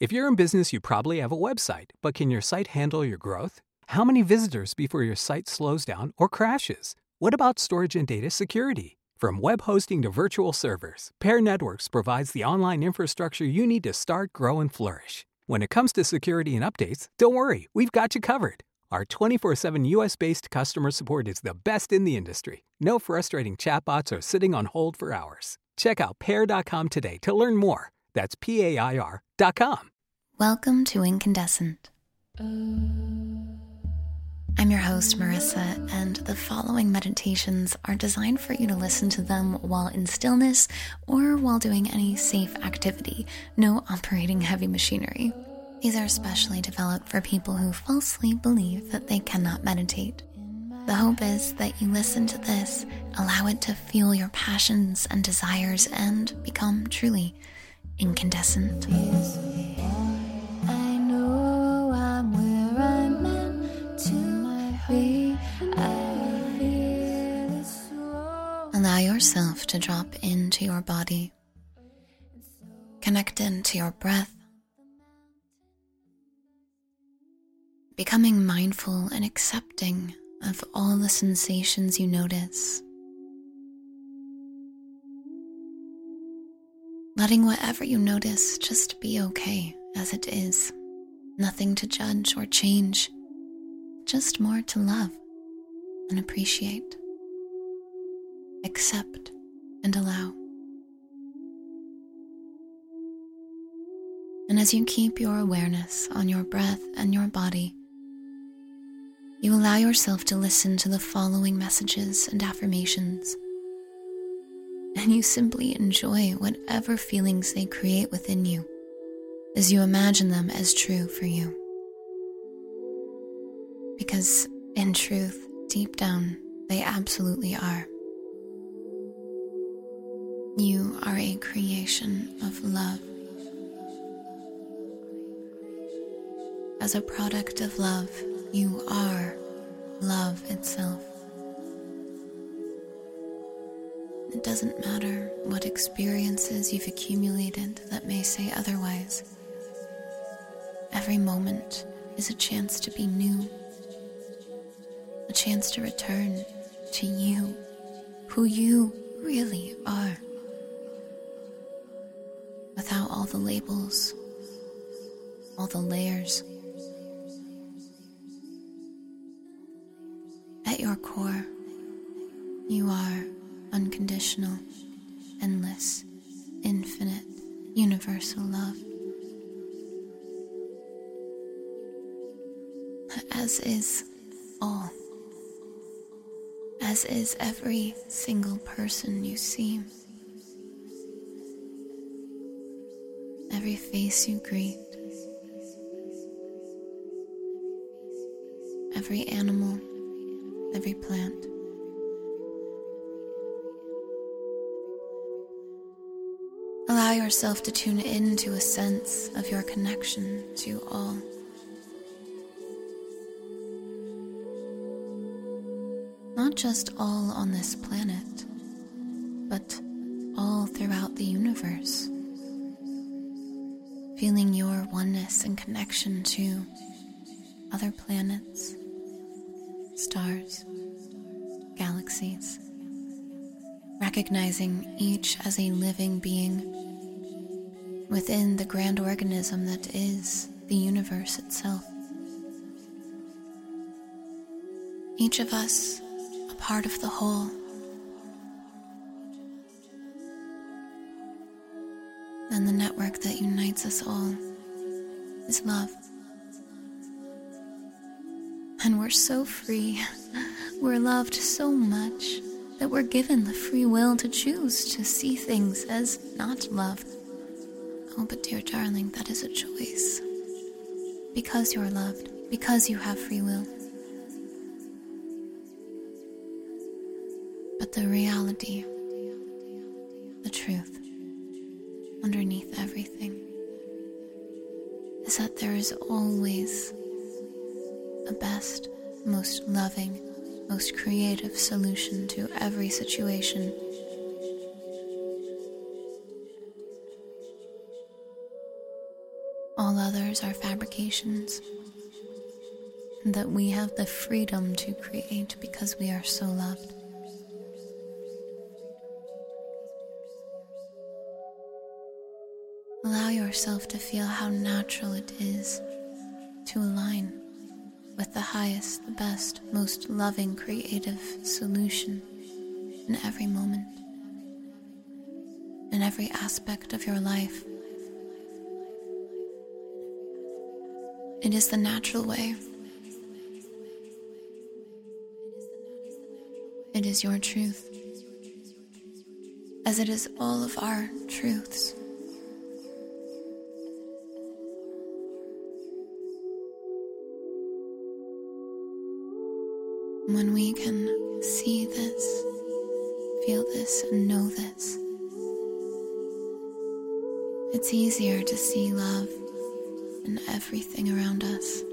If you're in business, you probably have a website, but can your site handle your growth? How many visitors before your site slows down or crashes? What about storage and data security? From web hosting to virtual servers, Pair Networks provides the online infrastructure you need to start, grow, and flourish. When it comes to security and updates, don't worry, we've got you covered. Our 24/7 US-based customer support is the best in the industry. No frustrating chatbots or sitting on hold for hours. Check out Pair.com today to learn more. That's PAIR.com. Welcome to Incandescent. I'm your host, Marissa, and the following meditations are designed for you to listen to them while in stillness or while doing any safe activity, no operating heavy machinery. These are specially developed for people who falsely believe that they cannot meditate. The hope is that you listen to this, allow it to fuel your passions and desires, and become truly incandescent. I know I'm where I'm meant to be. I feel it so. Allow yourself to drop into your body, connected to your breath, becoming mindful and accepting of all the sensations you notice. Letting whatever you notice just be okay as it is. Nothing to judge or change, just more to love and appreciate. Accept and allow. And as you keep your awareness on your breath and your body, you allow yourself to listen to the following messages and affirmations. And you simply enjoy whatever feelings they create within you as you imagine them as true for you. Because in truth, deep down, they absolutely are. You are a creation of love. As a product of love, you are love itself. It doesn't matter what experiences you've accumulated that may say otherwise. Every moment is a chance to be new, a chance to return to you, who you really are, without all the labels, all the layers. At your core, you are unconditional, endless, infinite, universal love. As is all. As is every single person you see. Every face you greet. Every animal, every plant. Allow yourself to tune into a sense of your connection to all. Not just all on this planet, but all throughout the universe. Feeling your oneness and connection to other planets, stars, galaxies. Recognizing each as a living being within the grand organism that is the universe itself. Each of us a part of the whole. And the network that unites us all is love. And we're so free. We're loved so much that we're given the free will to choose to see things as not love. Oh, but dear darling, that is a choice. Because you're loved, because you have free will. But the reality, the truth, underneath everything, is that there is always a best, most loving, most creative solution to every situation. All all others are fabrications, and that we have the freedom to create because we are so loved. Allow yourself to feel how natural it is to align with the highest, the best, most loving, creative solution in every moment, in every aspect of your life. It is the natural way. It is your truth, as it is all of our truths. When we can see this, feel this, and know this, it's easier to see love in everything around us.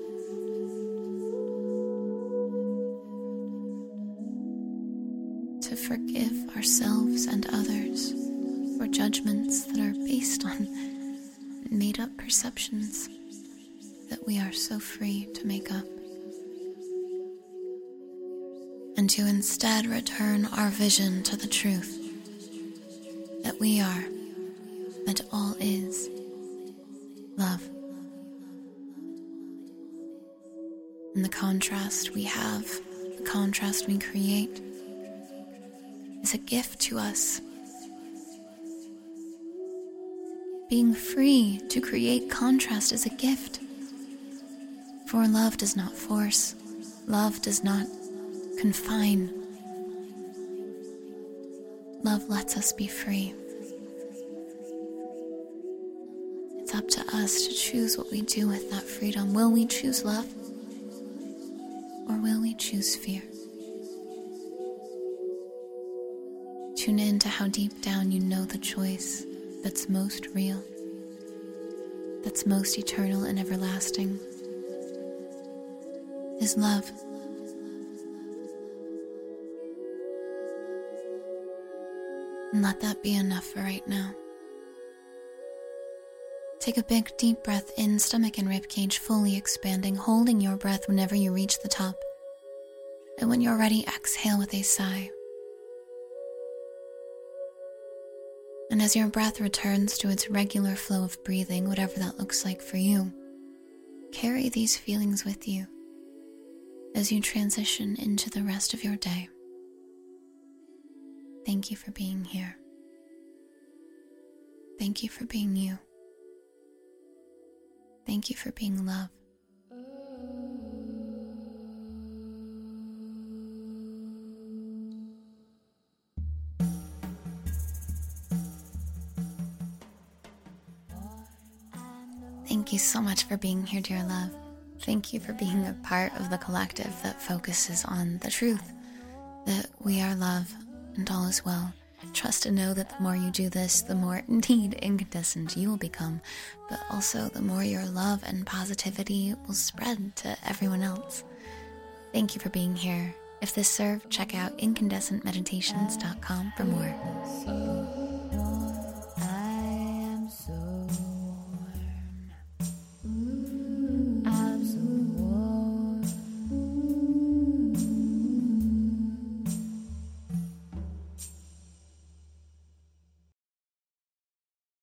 To forgive ourselves and others for judgments that are based on made-up perceptions that we are so free to make up. And to instead return our vision to the truth that we are, that all is, love. And the contrast we have, the contrast we create, is a gift to us. Being free to create contrast is a gift. For love does not force, love does not confine. Love lets us be free. It's up to us to choose what we do with that freedom. Will we choose love? Or will we choose fear? Tune in to how deep down you know the choice that's most real, that's most eternal and everlasting, is love. And let that be enough for right now. Take a big, deep breath in, stomach and ribcage fully expanding, holding your breath whenever you reach the top. And when you're ready, exhale with a sigh. And as your breath returns to its regular flow of breathing, whatever that looks like for you, carry these feelings with you as you transition into the rest of your day. Thank you for being here. Thank you for being you. Thank you for being love. Thank you so much for being here, dear love. Thank you for being a part of the collective that focuses on the truth, that we are love and all is well. Trust and know that the more you do this, the more indeed incandescent you will become, but also the more your love and positivity will spread to everyone else. Thank you for being here. If this served, check out incandescentmeditations.com for more.